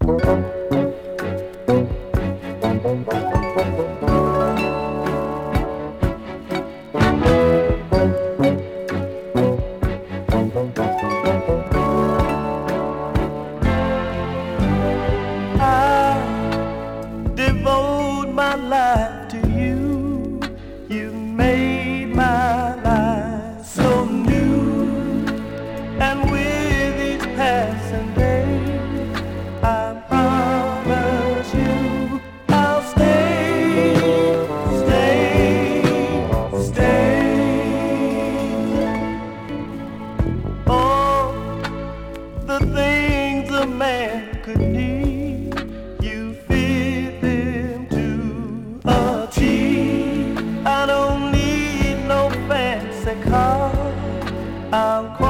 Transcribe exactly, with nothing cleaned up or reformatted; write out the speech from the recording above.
Devote my life to you. You made my life so new, and with each passing day, I promise you I'll stay, stay, stay. All the things a man could need, you fit them to a T. I don't need no fancy car. I'm